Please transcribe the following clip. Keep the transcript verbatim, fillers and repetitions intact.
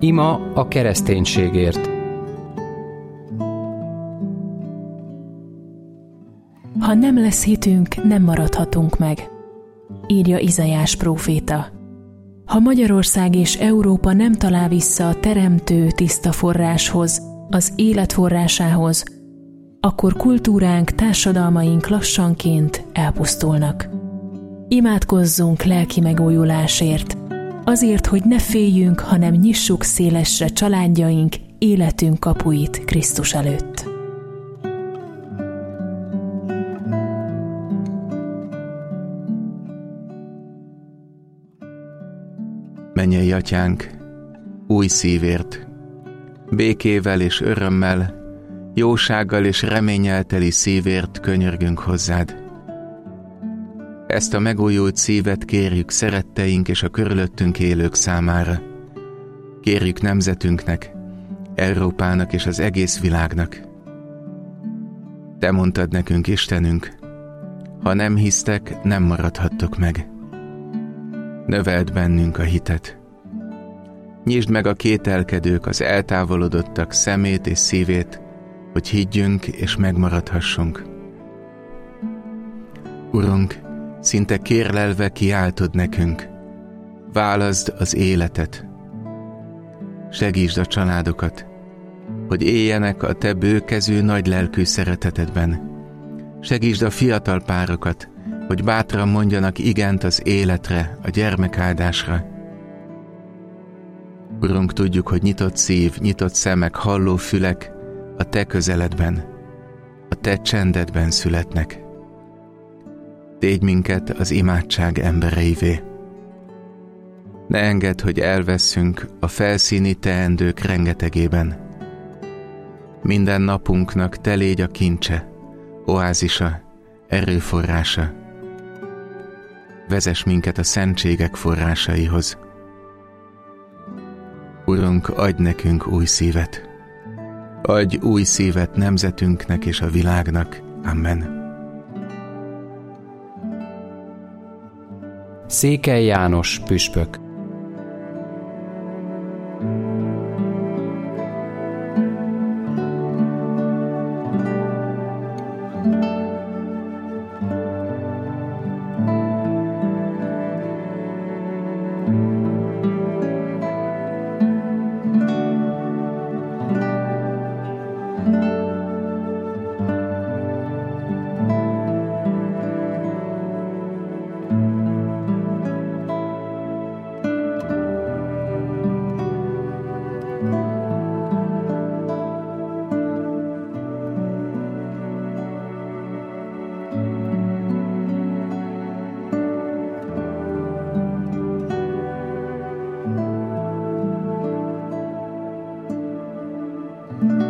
Ima a kereszténységért. Ha nem lesz hitünk, nem maradhatunk meg, írja Izaiás próféta. Ha Magyarország és Európa nem talál vissza a teremtő tiszta forráshoz, az élet forrásához, akkor kultúránk, társadalmaink lassanként elpusztulnak. Imádkozzunk lelki megújulásért, azért, hogy ne féljünk, hanem nyissuk szélesre családjaink, életünk kapuit Krisztus előtt. Mennyei Atyánk, új szívért, békével és örömmel, jósággal és reménnyel teli szívért könyörgünk hozzád. Ezt a megújult szívet kérjük szeretteink és a körülöttünk élők számára. Kérjük nemzetünknek, Európának és az egész világnak. Te mondtad nekünk, Istenünk, ha nem hisztek, nem maradhattok meg. Növeld bennünk a hitet. Nyisd meg a kételkedők, az eltávolodottak szemét és szívét, hogy higgyünk és megmaradhassunk. Urunk, szinte kérlelve kiáltod nekünk, válaszd az életet. Segítsd a családokat, hogy éljenek a te bőkezű, nagylelkű szeretetedben. Segítsd a fiatal párokat, hogy bátran mondjanak igent az életre, a gyermekáldásra. Urunk, tudjuk, hogy nyitott szív, nyitott szemek, halló fülek a te közeledben, a te csendedben születnek. Tégy minket az imádság embereivé. Ne engedd, hogy elvesszünk a felszíni teendők rengetegében. Minden napunknak te légy a kincse, oázisa, erőforrása. Vezess minket a szentségek forrásaihoz. Urunk, adj nekünk új szívet. Adj új szívet nemzetünknek és a világnak. Amen. Székely János püspök. you.